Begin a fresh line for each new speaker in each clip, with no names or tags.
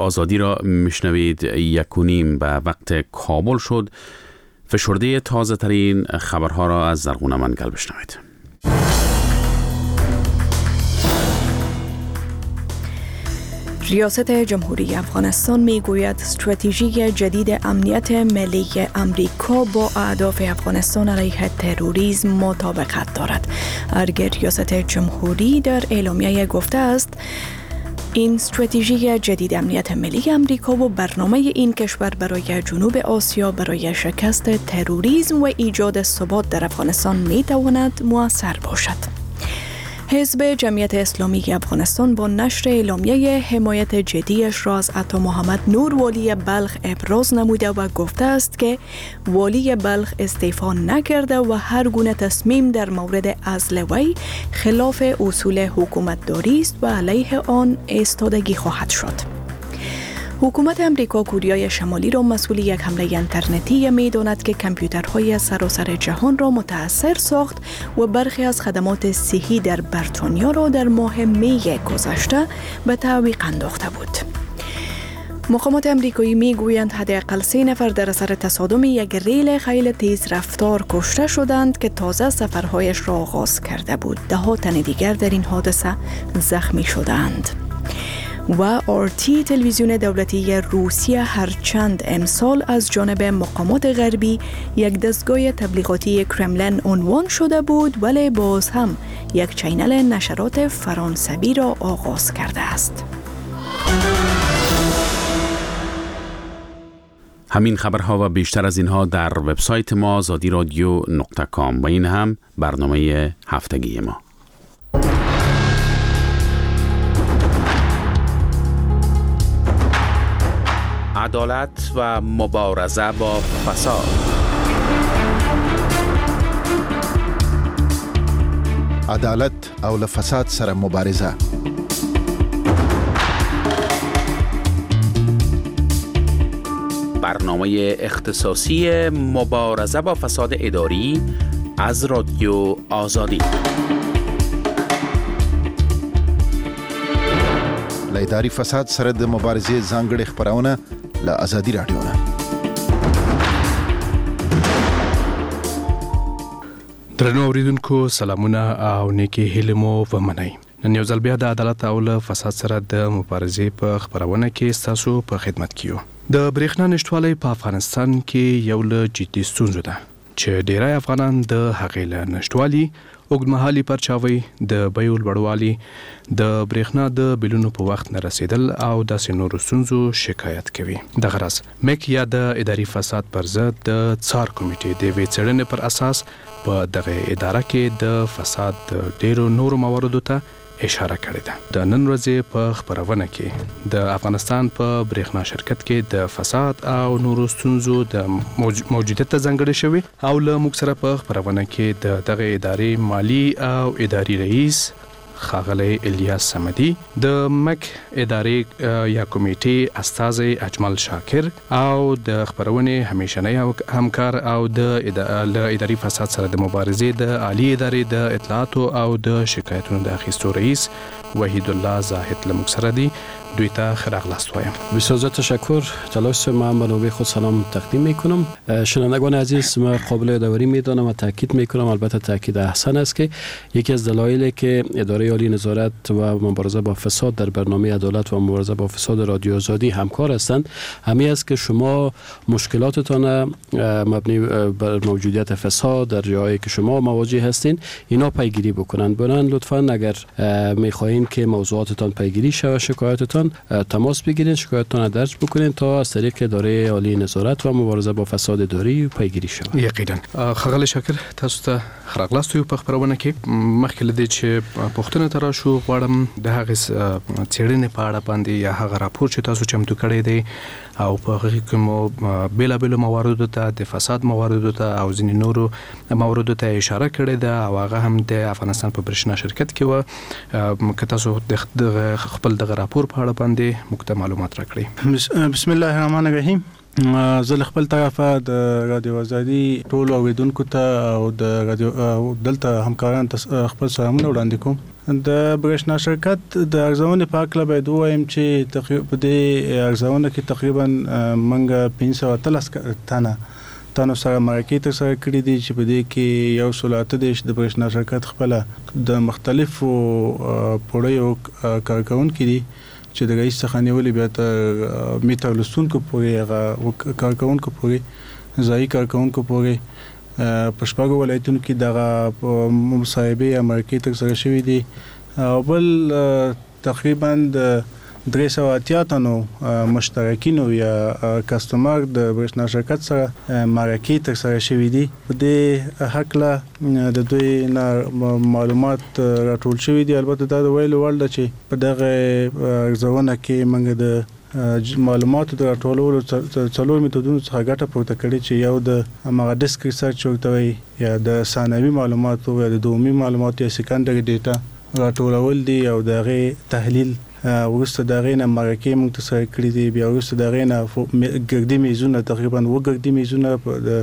آزادی را میشنوید. 1:30 به وقت کابل شد. فشرده تازه ترین خبرها را از زرغون منگل بشنوید.
ریاست جمهوری افغانستان میگوید استراتژی جدید امنیت ملی امریکا با اهداف افغانستان علیه تروریسم مطابقت دارد. اگر ریاست جمهوری در اعلامیه گفته است این استراتژی جدید امنیت ملی امریکا و برنامه این کشور برای جنوب آسیا برای شکست تروریسم و ایجاد ثبات در افغانستان میتواند مؤثر باشد. حزب جمعیت اسلامی افغانستان با نشر اعلامیه حمایت جدیش را از عطا محمد نور والی بلخ ابراز نموده و گفته است که والی بلخ استعفا نکرده و هر گونه تصمیم در مورد عزل وی خلاف اصول حکومتداری است و علیه آن ایستادگی خواهد شد. حکومت امریکا کوریای شمالی را مسئول یک حمله اینترنتی می‌داند که کامپیوترهای سراسر جهان را متاثر ساخت و برخی از خدمات صحی در بریتانیا را در ماه می گذشته به تعویق انداخته بود. مقامات امریکایی میگویند حداقل 3 نفر در اثر تصادم یک ریل خیلی تیز رفتار کشته شدند که تازه سفرهایش را آغاز کرده بود. 10 تن دیگر در این حادثه زخمی شدند. و آرتی تلویزیون دولتی روسیه هرچند امسال از جانب مقامات غربی یک دستگاه تبلیغاتی کرملین عنوان شده بود ولی باز هم یک چینل نشرات فرانسوی را آغاز کرده است.
همین خبرها و بیشتر از اینها در وبسایت ما azadiradio.com و این هم برنامه هفتگی ما. عدالت و مبارزه با فساد.
عدالت او له فساد سره مبارزه.
برنامه اختصاصی مبارزه با فساد اداری از رادیو آزادی.
له اداري فساد سره د مبارزې ځانګړي خبرونه له آزادي رادیو نه.
درنو اوریدونکو سلامونه او نیکی هیله مو ومنئ. نن یو ځل بیا د عدالت او له فساد سره د مبارزې په خبرونه کې تاسو په خدمت کیو. د برېښنا نشټوالۍ په افغانستان کې یو له جدي ستونزو ده چې ډیری افغانان د هغې له نشټوالي اوږدمهالي پرچاوي د بیو لوړوالي د برېښنا د بیلونو په وخت نه رسیدل او داسې نورو ستونزو شکایت کوي. دغه راز مک یا د اداري فساد پر ضد د څار کمیټې د یوې څېړنې پر اساس په دغه اداره کې د فساد د ډیرو نورو مواردو ته اشاره کړې ده. د نن ورځې په خبرونه کې د افغانستان په برېښنا شرکت کې د فساد او نورو ستونزو د موجودیت ته ځانګړې شوی او له موږ سره په خبرونه کې د دغه ادارې مالی او اداري رئیس ښاغلی الیاس صمدي، د مک ادارې یا کمیټې استازی اجمل شاکر او د خبرونې همیشنی همکار او د اداري فساد سره د مبارزې د عالی ادارې د اطلاعاتو او د شکایتونو د اخیستو رئیس وحید الله زاهد له موږ سره دی. دوی ته ښه راغلاست وایم.
بسیار زیاد تشکر. تلاش من به نوبه خود سلام تقدیم میکنم. شنوندگان عزیز، من قابل یادآوری میدانم و تاکید میکنم، البته تاکید احسن است، که یکی از دلایلی که اداره عالی نظارت و مبارزه با فساد در برنامه عدالت و مبارزه با فساد رادیو آزادی همکار هستند همین است که شما مشکلاتتان مبنی بر موجودیت فساد در جایی که شما مواجه هستین اینا پیگیری بکنن. برن لطفاً اگر میخواهین که موضوعاتتان پیگیری شود، شکایتتان تماس بگیرین، شکایتتان درج بکنین تا از طریق اداره عالی نظارت و مبارزه با فساد اداری پیگیری شود.
یقینا. ښاغلی شاکر، تاسو ته راغلاست یو په خبرونه کې. مخکې له دې چې پوښتنه ته راشو، غواړم د هغې څېړنې په اړه باندې یا هغه راپور چې تاسو چمتو کړی دی او په هغې کې مو بېلابېلو مواردو ته د فساد مواردو ته او ځینې نورو مواردو ته اشاره کړې ده او هغه هم د افغانستان په برېښنا شرکت کې وه. که تاسو د خپل دغه راپور په اړه باندې موږ ته معلومات راکړئ.
بسم الله الرحمن الرحیم. زه له خپل طرفه د رادیو آزادي ټولو اوریدونکو ته او د رادیو دلته همکارانو ته خپل سلامونه وړاندې کوم. د برېښنا شرکت د ارزونې په اړه باید وایم چې تقریبا د ارزونه کې تقریبا منګه 513 تنو سره مرکې تر سره کړې دي چې په دې کې یو سولات د برېښنا شرکت خپل د مختلفو پړیو کارکونکو دي چې د رئیس څخه نیولې بیا تر میټر لسونکو پورې کارکونکو پورې ځای کارکونکو پورې په شپږو ولایتونو کې دغه مصاحبه یا مرکې تر سره شوې دي او بل تقریبا د 380 تنو مشترکینو یا کسټمر د برېښنا شرکت سره مرکې تر سره شوې دي. په دې حق د دوی معلومات راټول شوې دي. البته دا د ویلو وړ ده چې په دغه ارزونه کې موږ د معلوماتو د راټولولو څلور میتودونو څخه ګټه پورته کړې چې یو د هغه ډیسک ریسرچ ورته وي یا د ثانوي معلوماتو یا د دومي معلوماتو یا سکندري ډیټا راټولول دي او دغه تحلیل ورسته دغه نه مرکې موږ ته سره کړې دي. بیا ورسته دغه نه ګردي میزونه تقریبا وګردي میزونه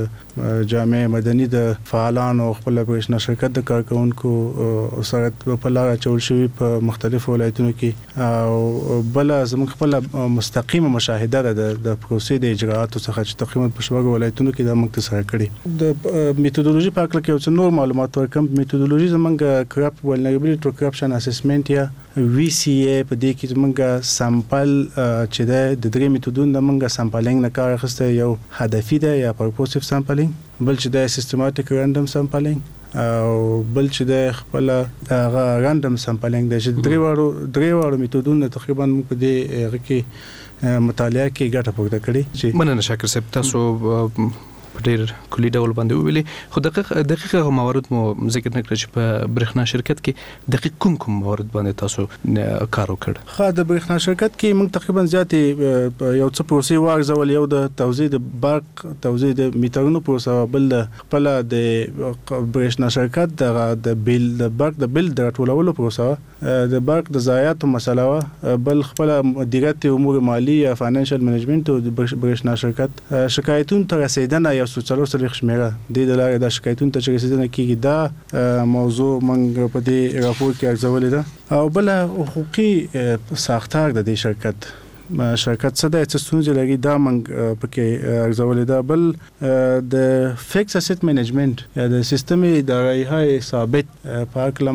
د جامع مدني د فعالانو خپل برېښنا شرکت د کارکونکو سره په لار چول شوی په مختلفو ولایتونو کې او بل زموږ خپل مستقیمه مشاهده د پروسې د اجراءاتو څخه چې تقریبا په شپږ ولایتونو کې د موږ ته سره کړې. د میتودولوژي په اړه کې یو څه نور معلومات ورکم. میتودولوژي زموږ کرپ ولنربیلیټي کرپشن اسسمنت یا VCA په دې کې زمونږه سامپل چې د درې میتودونو د مونږه سامپلینګ نه کار اخیسته یو هدفي ده یا پرپوزیټیو سامپلینګ بل چې د سیستماتیک رانډم سامپلینګ او بل چې د خپل رانډم سامپلینګ د درې وړو میتودونو تقریبا موږ په دې هغه کې مطالعه کې ګټه پورته کړې چې
مننه شاکر صاحب تاسو ډیر کلی ډول باندې ویلي خو دقیق موارد مو ذکر نه کړی چې په برېښنا شرکت کې دقیق کوم موارد باندې تاسو کار وکړ.
خو د برېښنا شرکت کې موږ تقریبا زیاتې یو څه پروسې وارزول. یو د توزیع د برق توزیع د میټرونو پروسه بل د خپل د برېښنا شرکت د برق د بل د ټولولو پروسه د برق د ضایعاتو مسله بل خپل مدیریت امور مالی یا فاینانشل منیجمنت د برېښنا شرکت شکایتونو ته رسیدنه یا څلور شمیره د لارې د شکایتونو ته رسیدنه کیږي. دا موضوع موږ په دې راپور کې ارزولې ده او بل حقوقي ساختار د دې شرکت څه د ستونزې لري دا موږ پکې ارزولې ده. بل د فکس اسټ منیجمنت یا د سیستم اداري ثابت په اړه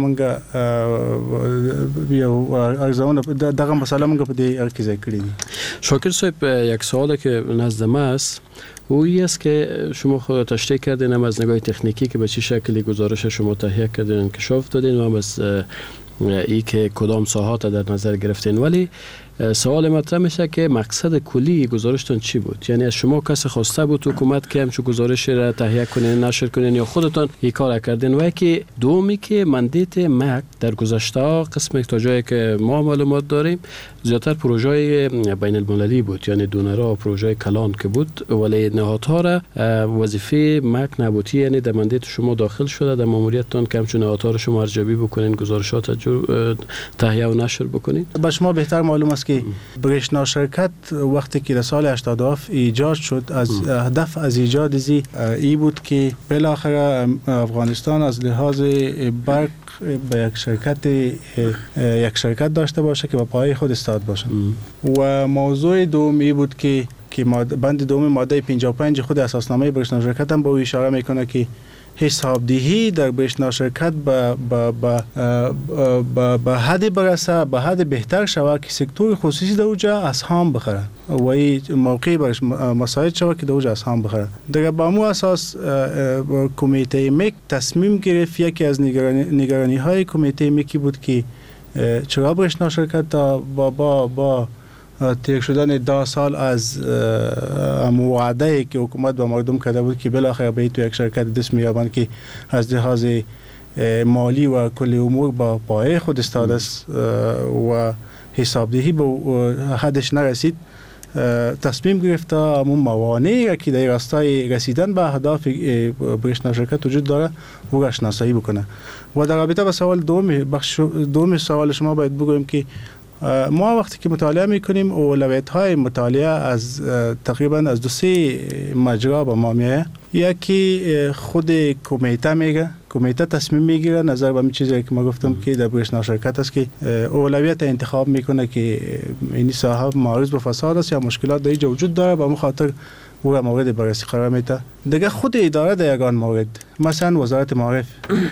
موږ یو ارزونه دغه مسله موږ په دې اړه کې ذکر کړی دي.
شاکر صاحب یک سوالی که نزد ما است اویی است که شما خود تشریح کردین هم از نگاه تکنیکی که به چه شکلی گزارش شما تهیه کردین انکشاف دادین و هم از ای که کدام ساحات در نظر گرفتین ولی سوال مطرح میشه که مقصد کلی گزارشتون چی بود؟ یعنی از شما کسی خواسته بود حکومت که همچون گزارش را تهیه کنین نشر کنین یا خودتون این کار کردین؟ و یکی دومی که مندیت مک در گذشته قسم تا جایی که ما معلومات داریم زیادتر پروژه بین المللی بود یعنی دونرها و پروژه کلان که بود ولی نهادها را وظیفه مک نبودی یعنی در مندیت شما داخل شده در ماموریتتون که همچون نهادها را شما ارزیابی بکنین گزارشات تهیه و نشر بکنین.
با شما بهتر معلوم است که برېښنا شرکت وقتی که در سال 87 ایجاد شد از هدف از ایجاد ای بود که بالاخره افغانستان از لحاظ برق به یک شرکت داشته باشه که با پای خود استاد باشه و موضوع دومی بود که بند دوم ماده 55 خود اساسنامه برېښنا شرکت هم به اشاره میکنه که حسابدهی در برېښنا شرکت به حد برسه به حد بهتر شود که سکتور خصوصی در اوجا اسهام بخره و این موقعی برش مساعد شود که در اوجا اسهام بخره. دیگه با مو اساس کمیته مک تصمیم گرفت یکی از نگرانی های کمیته مکی بود که چرا برېښنا شرکت با تیر شدن 10 سال از وعده که حکومت به مردم کرده بود که بالاخره به تو یک شرکت دست میابند که از لحاظ مالی و کل امور با پای خود استاد است و حسابدهی به حدش نرسید تصمیم گرفته همون موانعی که در راستای رسیدن به اهداف برېښنا شرکت وجود داره او را شناسایی بکنه. و در رابطه با سوال دوم سوال شما باید بگویم که ما وقتی که مطالعه میکنیم اولویت‌های مطالعه از تقریبا از 2-3 مجرا به ما میاد. یکی خود کمیته میگه کمیته تصمیم میگیره نظر به این چیزی که ما گفتم که در برشنا شرکت است که اولویت انتخاب میکنه که این صاحب معرض به فساد است یا مشکلات در اینجا وجود داره، به خاطر او را مورد بررسی قرار میده. دیگه خود اداره در یگان مورد، مثلا وزارت معارف،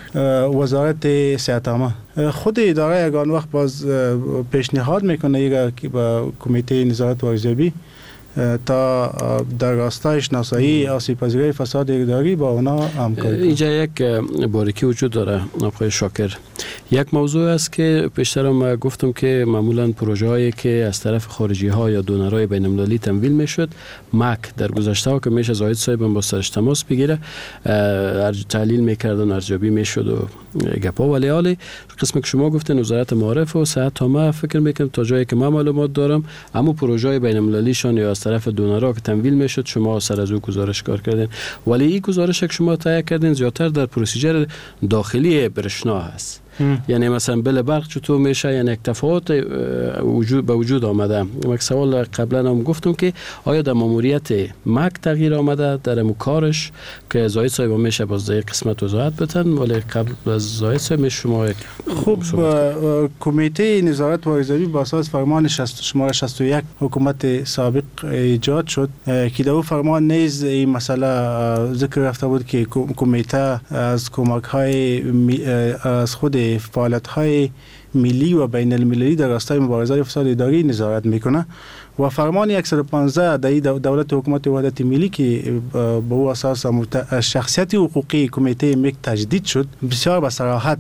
وزارت صحت عامه، خود اداره یگان وقت باز پیشنهاد میکنه که با کمیته نظارت و ارزیابی تا در راستای شناسایی آسیب‌پذیری فساد اداری با اونا همکاری کنه.
اینجا یک باریکی وجود داره آقای شاکر. یک موضوع است که پیشتر ما گفتم که معمولا پروژه هایی که از طرف خارجی ها یا دونرهای بین المللی تمویل میشد، مک در گذشته ها که میشه زاهد صاحب با سرش تماس بگیره تحلیل میکردن، ارزیابی میشد و گپا، ولی حالی قسمی که شما گفتین وزارت معارف و صحت عامه فکر میکنم تا جایی که من معلومات دارم اما پروژه های بین المللی شان یا از طرف دونرها که تمویل میشد شما سر از او گزارش کار کردین، ولی این گزارش که شما تهیه کردین زیادتر در پروسیجر داخلی برشنا هست. یعنی مثلا بل برق چطور میشه، یعنی یک تفاوت به وجود آمده. یک سوال قبلا هم گفتم که آیا در ماموریت مک تغییر آمده در کارش که زاهد صاحب میشه باز در قسمت وضاحت بدن، ولی قبل از زاهد صاحب شما
خوب کمیته نظارت و ارزیابی با اساس فرمان شماره 61 حکومت سابق ایجاد شد که در فرمان نیز این مسئله ذکر رفته بود که کمیته از کمک های از خود فعالیت‌های ملی و بین المللی در راستای مبارزه فساد اداری نظارت میکنه و فرمان 115 در دولت حکومت وحدت ملی که به او اساس شخصیت حقوقی کمیته مک تجدید شد بسیار به صراحت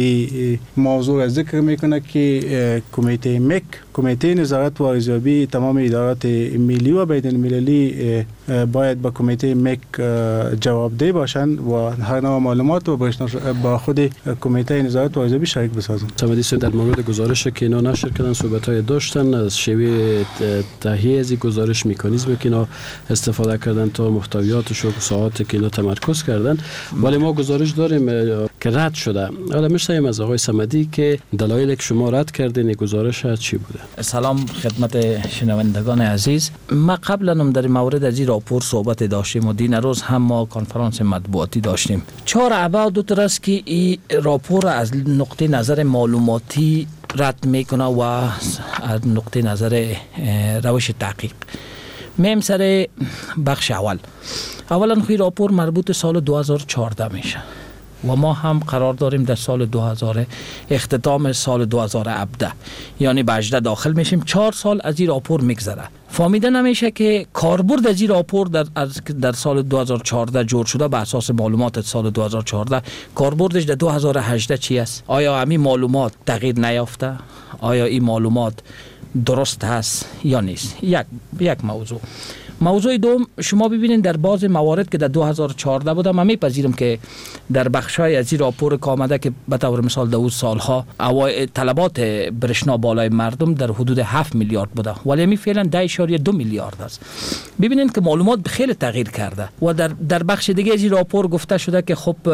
موضوع ذکر میکنه که کمیته مک، کمیته نظارت و ارزیابی تمام ادارات ملی و بین المللی باید با کمیته مک جوابدهی باشند و هر نوع معلومات و با خود کمیته نظارت و ارزیابی شریک بسازند.
سمدی در مورد گزارش که اینا نشر کردن صحبت‌های داشتن از شیوه تهیه از گزارش، مکانیزمی که اینا استفاده کردن تا محتویاتش و ساعاتی که اینا تمرکز کردن، ولی ما گزارش داریم که رد شده. حالا می‌شنویم از آقای صمدی که دلایلی که شما رد کردین گزارش چی بوده.
سلام خدمت شنوندگان عزیز. ما قبلا هم در مورد از این راپور صحبت داشتیم و دین روز هم ما کنفرانس مطبوعاتی داشتیم. 4 ابعاد دو است که این راپور از نقطه نظر معلوماتی رد میکنه و از نقطه نظر روش تحقیق. میم سر بخش اولا خوی راپور مربوط سال 2014 میشه و ما هم قرار داریم در سال 2000 اختتام سال 2017 یعنی به 18 داخل میشیم. 4 سال از این راپور میگذره. فهمیده نمیشه که کاربرد از این راپور در سال 2014 جور شده به اساس معلومات سال 2014 کاربردش در 2018 چی است؟ آیا همین معلومات تغییر نیافته؟ آیا این معلومات درست هست یا نیست؟ یک موضوع دوم، شما ببینید در بعض موارد که در 2014 بوده، من میپذیرم که در بخشای از این راپور که آمده که به طور مثال در اون سالها طلبات برشنا بالای مردم در حدود 7 میلیارد بوده ولی می فعلا 10.2 میلیارد است. ببینید که معلومات خیلی تغییر کرده و در بخش دیگه از این راپور گفته شده که خب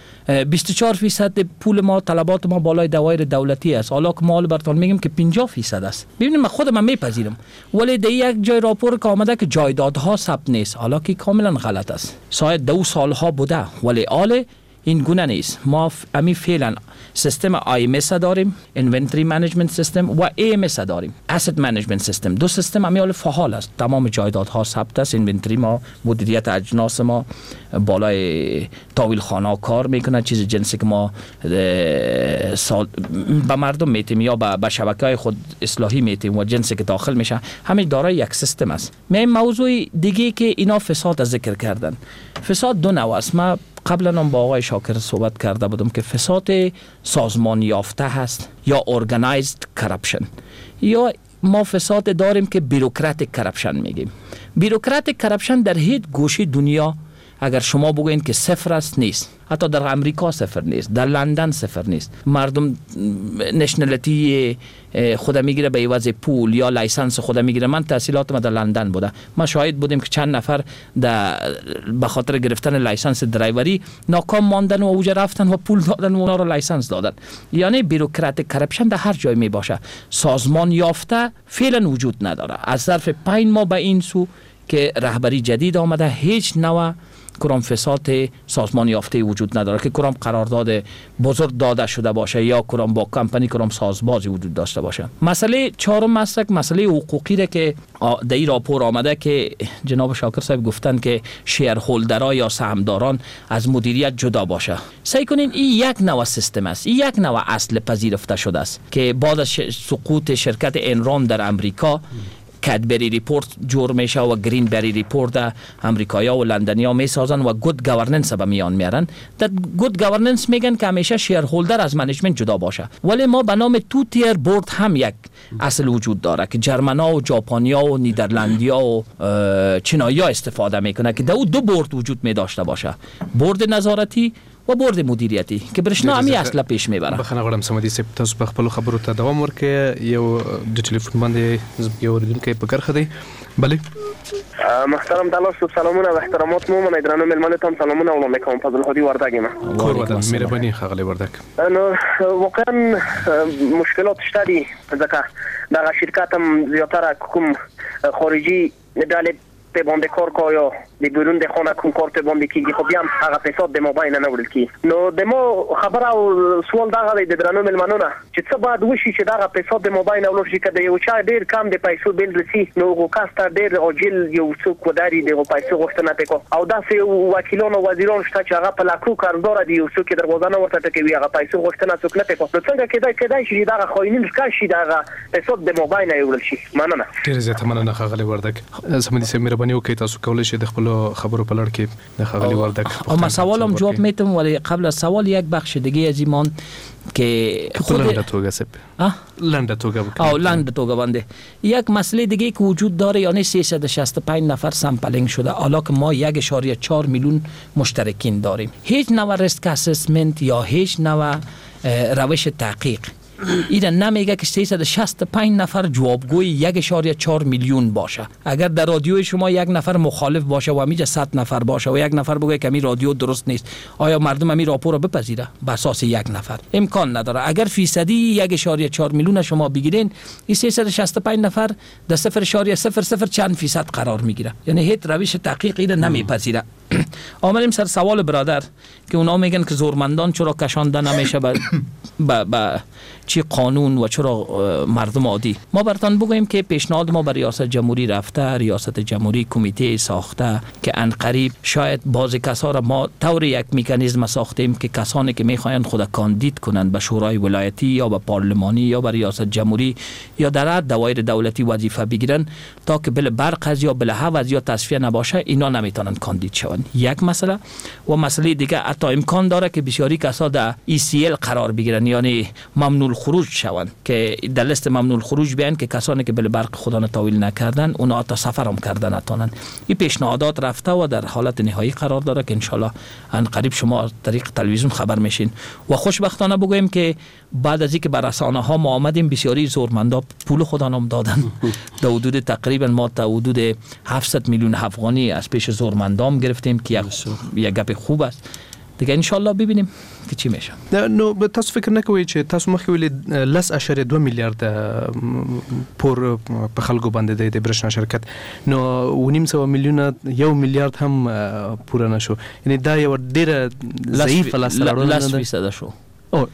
24% پول ما طلبات ما بالای دوایر دولتی است، حالا که ما براتون میگیم که 50% است. ببینید من خودم میپذیرم ولی در یک جای راپور که آمده که جایدادها ثبت نیست، حالا که کاملا غلط است. شاید 2 سالها بوده ولی آله این گونه نیست. ما امی فعلا سیستم IMS داریم، Inventory Management System و AMS داریم، Asset Management System. 2 سیستم امی حال فعال است. تمام جایدادها ثبت است. اینونتری ما، مدیریت اجناس ما بالای تاویل خانه کار میکنه، چیز جنسی که ما به مردم میتیم یا به شبکه‌های خود اصلاحی میتیم و جنسی که داخل میشه همین دارای یک سیستم است. این موضوع دیگه که اینا فساد ذکر کردن. فساد 2 نوع است. ما قبلا هم با آقای شاکر صحبت کرده بودم که فساد سازمان یافته هست یا organized corruption، یا ما فساد داریم که بیروکراتیک کرپشن میگیم. بیروکراتیک کرپشن در هیچ گوشه دنیا اگر شما بگوین که صفر است نیست. حتی در امریکا صفر نیست، در لندن صفر نیست. مردم نشنالیتی خود میگیره به عوض پول یا لایسنس خود میگیره. من تحصیلات ما در لندن بوده، ما شاهد بودیم که چند نفر به خاطر گرفتن لایسنس درایوری ناکام ماندن و اوجا رفتن و پول دادن و اونا رو لایسنس دادن. یعنی بیروکراتیک کرپشن در هر جای می باشه. سازمان یافته فعلا وجود نداره. از ظرف 5 ماه به این سو که رهبری جدید آمده هیچ نوع کدام فساد سازمان یافته وجود نداره که کدام قرارداد بزرگ داده شده باشه یا کدام با کمپانی کدام سازبازی وجود داشته باشه. مسئله چهارم مسئله حقوقی را که در این راپور آمده که جناب شاکر صاحب گفتن که شیر هولدرها یا سهامداران از مدیریت جدا باشه. سعی کنین این یک نوع سیستم است، این یک نوع اصل پذیرفته شده است که بعد از سقوط شرکت انرون در امریکا کدبری ریپورت جور میشه و گرین بری ریپورت امریکایی‌ها و لندنی‌ها میسازن و گود گورننس به میان میارن. در گود گورننس میگن که همیشه شیر هولدر از منیجمنت جدا باشه، ولی ما به نام تو تیر بورد هم یک اصل وجود داره که جرمنا و ژاپنیا و نیدرلندیا و چینایی‌ها استفاده میکنه که دو بورد وجود می داشته باشه، بورد نظارتی و بورد مدیریتی که برشنا همی اصلا پیش میبره.
بخنه غواړم سمدي سپ تاسو په خپل خبرو ته دوام ورکړئ. یو د ټلیفون باندې یو اوریدونکی په کرخه دی. بله
محترم دلاس سلامونه و احترامات مو من درنو ملمنتان سلامونه اولم میکنم. فضل الهادی وردگ ما
کور ودان مهربانی خغلی وردگ.
واقعا مشکلات شدی ځکه دا شرکتم زیاتره کوم خارجي ډلې په باندې کار کوي د بیرون د خانه کوم کار ته باندې کیږي، خو بیا هم هغه فساد د موبایل نه وړل کی. نو د مو خبره او سوال دا غلي د درنو ملمنونه چې څه باید وشي چې دا فساد د موبایل نه وړل شي. کله یو چا ډیر کم د پیسو بیل رسی نو وکاسته ډیر اوجل یو څوک وداري د پیسو غوښتنه وکړي او داسې وکیلانو او وزیرانو شته چې هغه په لاکو کاردار دي، یو څوک دروازه نه ورته ټکوي، هغه پیسو غوښتنه څوک نه کوي. نو څنګه کېدای شي دا خاينین ښکار شي دا فساد د موبایل نه وړل شي. مننه
ډیر زیات مننه خغلی وردگ. سمدي سم مهرباني وکړئ تاسو کولای شئ د خپل خبرو په لړ کې د خغلی وردگ
اما سوالم جواب میتم، ولی قبل از سوال یک بخش دیگه از ایمان که
خود لنده توگه سپ لنده توگه
لنده توگه بنده یک مسئله دیگه که وجود داره، یعنی 365 نفر سامپلینگ شده، حالا که ما 1.4 میلیون مشترکین داریم. هیچ نوع ریسک اسسمنت یا هیچ نوع روش تحقیق اینا نمیگه که 365 نفر جوابگوی 1.4 میلیون باشه. اگر در رادیوی شما یک نفر مخالف باشه و همیشه 100 نفر باشه و یک نفر بگه که می رادیو درست نیست، آیا مردم همی راپور رو بپذیره بر اساس یک نفر؟ امکان نداره. اگر فیصدی 1.4 میلیون شما بگیرین، این 365 نفر در 0.00 چند فیصد قرار میگیره، یعنی هیچ روش تحقیقی رو نمیپذیره. آمدیم سر سوال برادر که اونا میگن که زورمندان چرا کشانده نمیشه با چی قانون و چرا مردم عادی. ما براتون بگویم که پیشنهاد ما به ریاست جمهوری رفته، ریاست جمهوری کمیته ساخته که عنقریب شاید بعضی کسا را ما طور یک مکانیزم ساختیم که کسانی که میخواین خود کاندید کنند به شورای ولایتی یا به پارلمانی یا به ریاست جمهوری یا در دوایر دولتی وظیفه بگیرن تا که بل برق از یا بل هوا یا تصفیه نباشه، اینا نمیتونن کاندید شوند. یک مسئله. و مسئله دیگه حتی امکان داره که بسیاری کسا در ECL قرار بگیرن، یعنی ممنوع خروج شوند، که در لیست ممنوع خروج بیان که کسانی که بل برق خدا نتاویل نکردن اونا تا سفر هم کردن نتونن. این پیشنهادات رفته و در حالت نهایی قرار داره که انشالله ان قریب شما طریق تلویزیون خبر میشین. و خوشبختانه بگویم که بعد از اینکه بر رسانه ها ما آمدیم، بسیاری زورمندا پول خودانم دادن. در حدود تقریبا ما تا حدود 700 میلیون افغانی از پیش زورمندام گرفتیم که یک گپ خوب است دیگه. ان شاء الله ببینیم که چی میشه.
نو تاسو فکر نکوئ چې تاسو مخکې ویلي 10.2 میلیارډ پور په خلکو باندې د برښنا شرکت، نو 900 میلیونه 1 میلیارډ هم پوره نشو، یعنی دا یو ډیره ضعیفه لاسته
شو.
او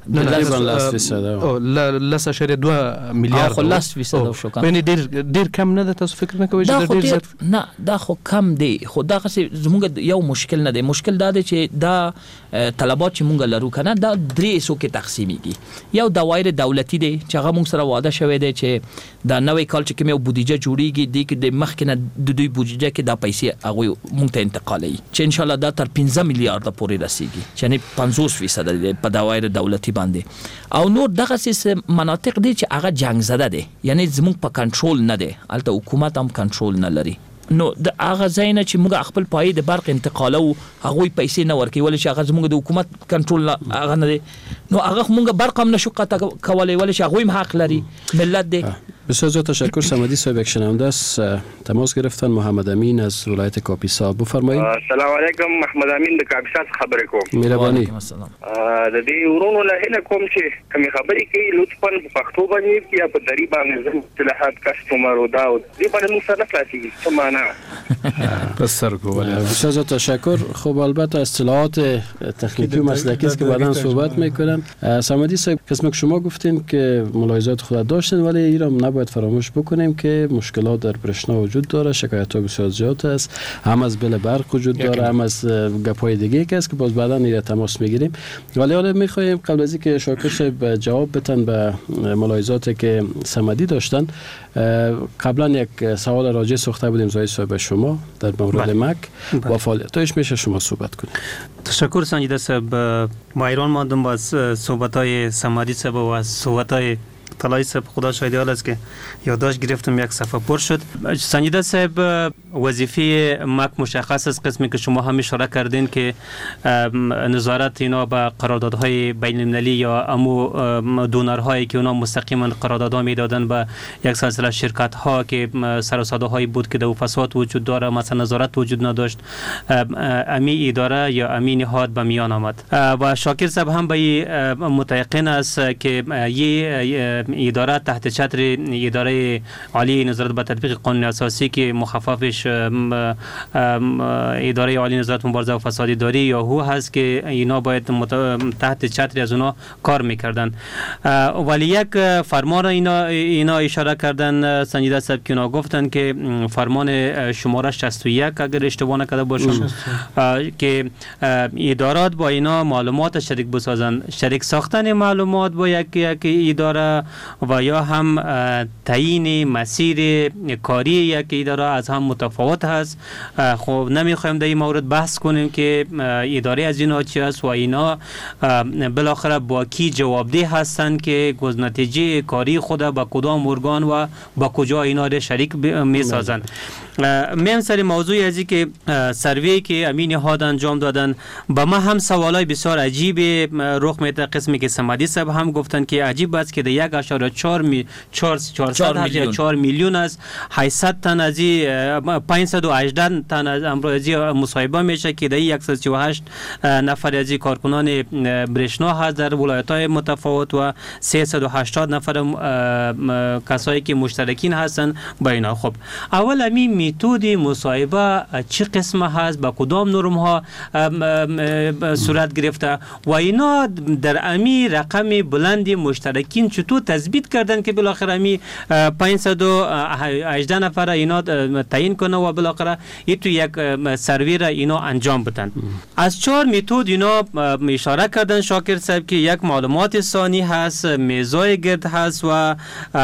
لاس اشاره 2 میلیارد
خلاص فیصد شو کم،
یعنی ډیر کم نه ده. تاسو فکر نه کوئ چې ډیر زیات؟
نه دا خو کم دی، خو دا زموږ یو مشکل نه دی. مشکل دا دی چې دا طلبات چې مونږ لرو کنه دا درې سو کې تقسیمیږي. یو دوایر دولتي دی چې هغه مونږ سره وعده شوی دی چې دا نوې کال چې کومه بودیجه جوړیږي دی کې د مخکنه د دوی بودیجه کې دا پیسې هغه مونږ ته انتقالي چې ان شاء الله دا تر 15 میلیارډ پورې رسیږي، یعنی 50% دی په دوایر دولتي باندې. او نور دغه سیس مناطق دي چې هغه جنگ زده دي، یعنی زموږ په کنټرول نه دي، البته حکومت هم کنټرول نه لري. نو د هغه ځای چې موږ خپل پای د برق انتقالو هغه پیسې نه ورکوي، چې هغه زموږ د حکومت کنټرول هغه نه دي، نو هغه موږ برق هم نشو قطع کولای، چې هغه هم حق لري، ملت دی.
بسیار زیاد تشکر. صمدی صاحب یک شنونده است تماس گرفتن. محمد امین از ولایت کاپیسا، بفرمایید.
السلام علیکم. محمد امین د کاپیسا خبرې کوم.
مهرباني.
د دې ورونو له هله کوم چې کوم خبرې کوي لطفا په پښتو باندې یا په دری باندې اصطلاحات کسٹمر او دا دې باندې موږ سره خلاصي څه معنا
بسیار خوب.
بسیار زیاد تشکر. خب البته اصطلاحات تخنیکی و مسلکی است که بعداً صحبت میکنم. صمدی صاحب قسم که شما گفتین که ملاحظات خود داشتین، ولی ایران نباید فراموش بکنیم که مشکلات در برشنا وجود داره، شکایت ها بسیار زیاد است، هم از بل برق وجود داره، هم از گپای دیگه که است که باز بعداً ایره تماس میگیریم. ولی حالا میخوایم قبل از اینکه شاکر صاحب جواب بدن به ملاحظاتی که صمدی داشتن، قبلا یک سوال راجع ساخته بودیم زای صاحب شما در مورد مک و فعالیتش، میشه شما صحبت کنید.
تشکر سنجیده صاحب. ما ایران ماندم با صحبت‌های صمدی صاحب و از صحبت‌های طلایی صاحب خدا شاهد حال است که یادداشت گرفتم یک صفحه پر شد. سنجیده صاحب وظیفه مک مشخص است، قسمی که شما هم اشاره کردین که نظارت اینا به قراردادهای بین المللی یا امو دونرهایی که اونا مستقیما قراردادها میدادن به یک سلسله شرکت ها که سر و صدا هایی بود که دو فساد وجود داره، مثلا نظارت وجود نداشت، امی اداره یا امی نهاد به میان آمد و شاکر صاحب هم به متيقن است که یه اداره تحت چتر اداره عالی نظارت به تطبیق قانون اساسی که مخففش اداره عالی نظارت مبارزه و فساد اداری یا هو هست که اینا باید تحت چتر از اونا کار میکردن. ولی یک فرمان اینا اشاره کردن سنجیده صاحب که اونا گفتن که فرمان شماره 61 اگر اشتباه نکرده باشم که ادارات با اینا معلومات شریک بسازن. شریک ساختن معلومات با یک اداره و یا هم تعیین مسیر کاری یک اداره از هم متفاوت هست. خب نمیخوایم در این مورد بحث کنیم که اداره از اینا چی است و اینا بالاخره با کی جوابده هستند که نتیجه کاری خود با کدام ارگان و با کجا اینا را شریک میسازند. میم سر موضوع ازی که سروی که امین نهاد انجام دادن با ما هم سوالای بسیار عجیب رخ میده. قسمی که صمدی صاحب هم گفتن که عجیب است که در 1.4 میلیون از 800 تن از 518 تن از امروزی مصاحبه میشه که در 138 نفر از کارکنان برشنا هست در ولایت‌های متفاوت و 380 نفر کسایی که مشترکین هستن با اینا. خب اول همین میتود مصاحبه چه قسمه هست، با کدام نرم ها صورت گرفته و اینا در امی رقم بلند مشترکین چطور تثبیت کردن که بالاخره امی 518 نفر اینا تعیین کنه و بالاخره تو یک سروی را اینا انجام بدن. از 4 میتود اینا اشاره کردن شاکر صاحب که یک معلومات ثانی هست، میزای گرد هست و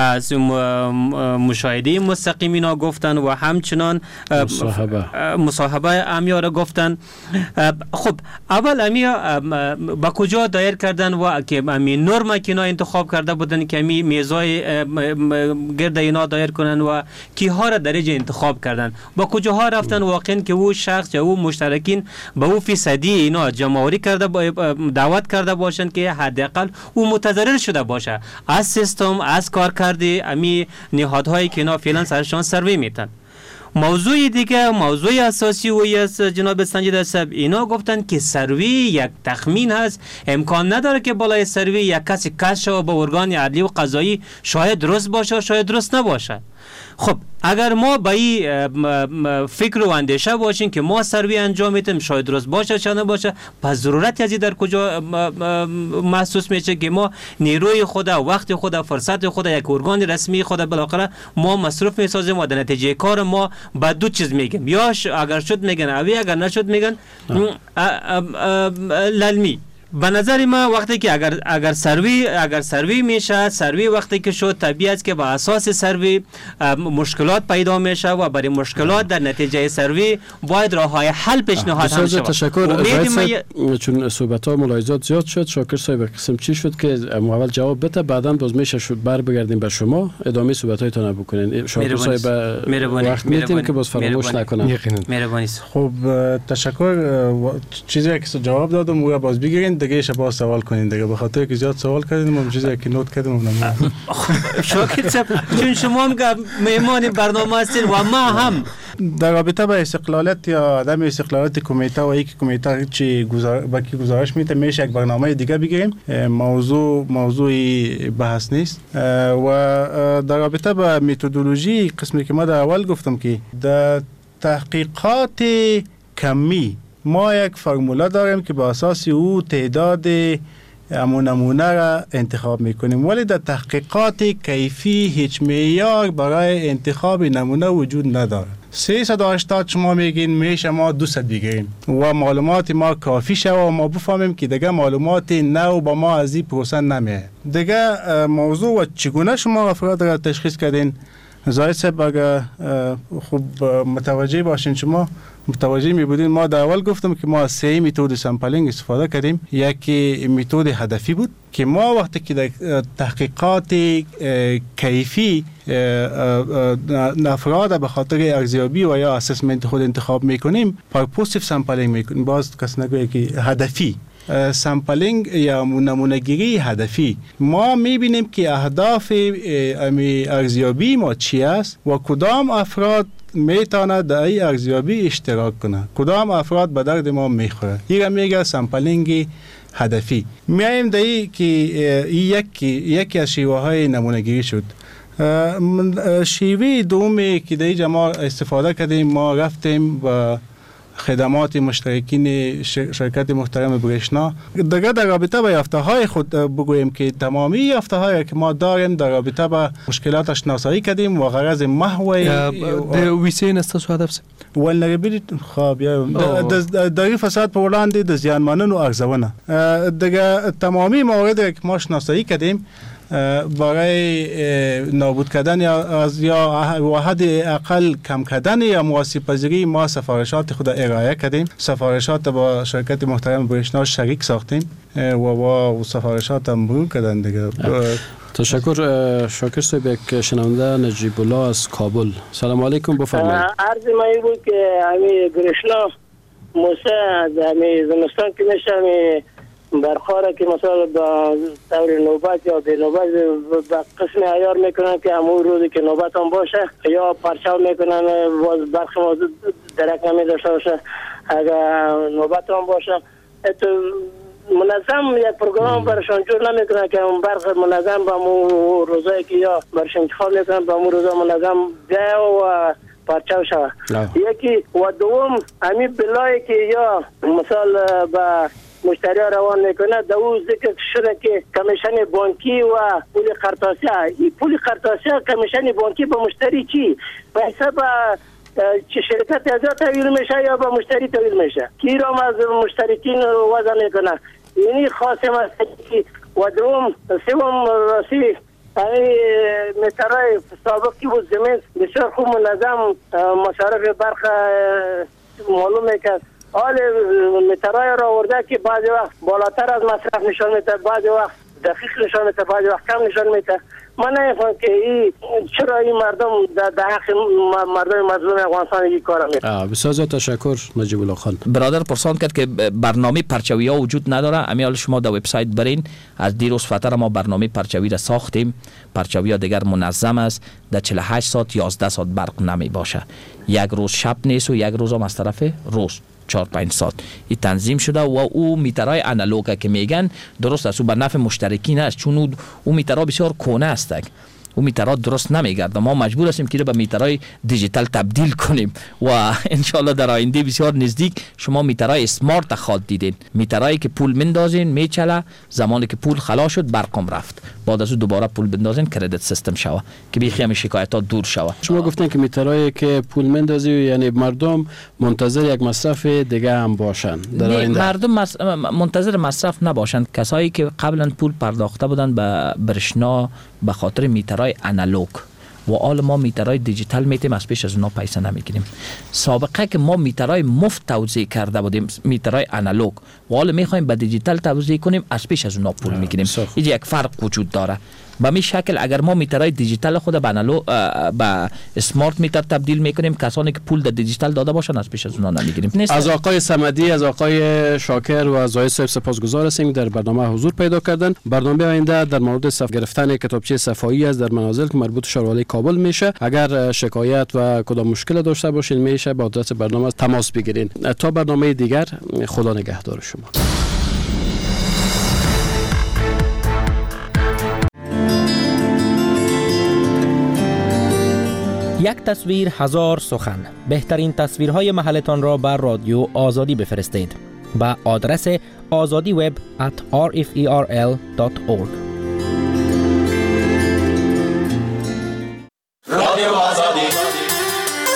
مشاهده مستقیم اینا گفتن و همچنان مصاحبه امیا را گفتن. خب اول امیا با کجا دایر کردن و که امی نرم که اینا انتخاب کرده بودن که امی میزای گرد اینا دایر کنن و کیها را درجه انتخاب کردن، با کجاها رفتن واقعا که او شخص یا او مشترکین به او فیصدی اینا جمع‌آوری کرده دعوت کرده باشند که حداقل او متضرر شده باشه از سیستم، از کارکرد امی نهادهایی که اینا فعلا سرشان سروی میتن. موضوع دیگه، موضوع اساسی و از جناب سنجیده صاحب اینا گفتن که سروی یک تخمین هست، امکان نداره که بالای سروی یک کسی کش و با ارگان عدلی و قضایی شاید درست باشه شاید درست نباشه. خب اگر ما با این فکر و اندیشه باشیم که ما سروی انجام میدیم شاید درست باشه چه نباشه، پس ضرورت ازی در کجا محسوس میشه که ما نیروی خود، وقت خود، فرصت خود، یک ارگان رسمی خود بالاخره ما مصرف میسازیم و در نتیجه کار ما با دو چیز میگیم، یا اگر شد میگن اوی، اگر نشد میگن للمی. به نظر ما وقتی که اگر سروی میشه، سروی وقتی که شد طبیعی است که با اساس سروی مشکلات پیدا میشه و برای مشکلات در نتیجه سروی باید راههای حل پیشنهاد هم شود.
تشکر. چون صحبت ها ملاحظات زیاد شد، شاکر صاحب قسم چی شد که اول جواب بده، بعدا باز میشه بر بگردیم به شما ادامه صحبت هایتون بکنین. شاکر صاحب وقت میدیم که باز فراموش نکنن.
خب تشکر. چیزی که جواب دادم و باز بگیرین دیگه شبا سوال کنین دیگه، به خاطر که زیاد سوال کردین ما چیزی که نوت کردیم.
شاکر صاحب چون شما مهمان برنامه هستین و ما هم
در رابطه با استقلالت یا عدم استقلالت کمیته و یک کمیته چی گزارش میده میشه یک برنامه دیگه بگیریم، موضوعی بحث نیست. و در رابطه با متدولوژی قسمی که ما در اول گفتم که در تحقیقات کمی ما یک فرموله داریم که با اساس او تعداد نمونه را انتخاب میکنیم، ولی در تحقیقات کیفی هیچ معیار برای انتخاب نمونه وجود نداره. 380 شما میگین میشه ما 200 بگیریم و معلومات ما کافی شد و ما بفهمیم که دیگه معلومات نو با ما از این پروسه نمیه. دیگه موضوع و چگونه شما افراد را تشخیص کردین، زاید صاحب اگر خوب متوجه باشین، شما متوجه می بودین ما در اول گفتم که ما از 3 متد سامپلینگ استفاده کردیم. یکی متد هدفی بود که ما وقتی که در تحقیقات کیفی افراد به خاطر ارزیابی و یا اسسمنت خود انتخاب میکنیم پرپوزیتیو سامپلینگ میکنیم. باز کس نگویه که هدفی سامپلینگ یا نمونه‌گیری هدفی ما میبینیم که اهداف ارزیابی ما چی است و کدام افراد میتونه در این ارزیابی اشتراک کنه، کدام افراد به درد ما میخوره. این میگه سامپلینگ هدفی. میایم در این که یکی از شیوه های نمونه‌گیری شد. شیوه دومی که در اینجا ما استفاده کردیم، ما رفتیم و خدمات مشترکین شرکت محترم برشنا دیگه در رابطه با یافته های خود بگوییم که تمامی یافته هایی که ما داریم در رابطه با مشکلات شناسایی کردیم و غرض محو
ویسین است هدف
ولنربیلیتی خواب یا در فساد په وړاندې د زیانمنونو ارزونه دیگه تمامی مواردی که ما شناسایی کردیم برای نابود کردن یا واحد اقل کم کردن یا مواسیب پذیری ما سفارشات خود ارائه کردیم. سفارشات با شرکت محترم برشنا شریک ساختیم و سفارشات هم مرور کردن دیگه.
تشکر. شاکر صاحب، یک شنونده نجیب الله از کابل. سلام علیکم، بفرمایید.
عرض ما بود که همین برشنا موسه از همین زمستان که میشه برخوره که مثلا با طور نوبت یا به نوبت به قسم عیار میکنن که همون روزی که نوبت هم باشه یا پرچاو میکنن باز برخی موضوع درک نمی داشته باشه اگر نوبت هم باشه منظم یک پروگرام برشان جور نمیکنن که اون برخ منظم با همون روزایی که یا برشان انتخاب میکنن با همون روزا منظم ده و پرچاو شوه. یکی و دوم همین بلایی که یا مثلا با مشتری روان میکنه در اون ذکر شده که کمیشن بانکی و پول خرطاسیه. این پول خرطاسیه کمیشن بانکی به مشتری چی؟ به حساب چه شرکت ازا تحویل میشه یا به مشتری تحویل میشه؟ کی را از مشترکین وضع میکنه؟ یعنی خاصم است که و دوم سوم راسی همین مترای سابق که بود زمین بسیار خوب منظم مصارف برخ معلوم میکرد. حال مترای را آورده که بعضی وقت بالاتر از مصرف نشان میده، بعضی وقت دقیق نشان میده، بعضی وقت کم نشان میده. من نمیفهم که چرا این مردم در حق مردم مظلوم افغانستان این کارا میکنن.
بسیار زیاد تشکر نجیب الله خان.
برادر پرسان کرد که برنامه پرچوی ها وجود نداره. امیال شما در وبسایت برین، از دیروز فتره ما برنامه پرچوی را ساختیم. پرچوی ها دیگر منظم است، در 48 ساعت 11 ساعت برق نمی باشه، یک روز شب نیست و یک روز هم از طرف روز 4-5 ساعت این تنظیم شده و او میترای انالوگ که میگن درست است، او به نفع مشترکین است، چون او میترا بسیار کهنه است، او میترا درست نمیگرده. ما مجبور هستیم که به میترای دیجیتال تبدیل کنیم و انشالله در آینده بسیار نزدیک شما میترای اسمارت خواهد دیدین، میترایی که پول مندازین میچله، زمانی که پول خلاص شد برقم رفت، بعد از او دوباره پول بندازین کردیت سیستم شوه که بیخی همه شکایتات دور شوه.
شما گفتن که میترایی که پول مندازی یعنی مردم منتظر یک مصرف دیگه هم باشن در آینده؟
مردم منتظر مصرف نباشن. کسایی که قبلا پول پرداخته بودن به برشنا به خاطر میترای انالوگ و حال ما میترای دیجیتال میتیم از پیش از اونا پیسه نمیگیریم. سابقه که ما میترای مفت توزیع کرده بودیم میترای انالوگ و حال میخوایم به دیجیتال توزیع کنیم از پیش از اونا پول میگیریم. اینجا یک فرق وجود داره. به می شکل اگر ما میترای دیجیتال خود به اسمارت میتر تبدیل میکنیم، کسانی که پول در دیجیتال داده باشن از پیش از اونا نمیگیریم.
از آقای صمدی، از آقای شاکر و از آقای صاحب سپاسگزار هستیم در برنامه حضور پیدا کردن. برنامه آینده در مورد صف گرفتن کتابچه صفایی است در منازل که مربوط شهروالی کابل میشه. اگر شکایت و کدام مشکل داشته باشین میشه با آدرس برنامه تماس بگیرین. تا برنامه دیگر، خدا نگهدار شما.
یک تصویر هزار سخن. بهترین تصویرهای محلتان را بر رادیو آزادی بفرستید. با آدرس azadiweb@rferl.org.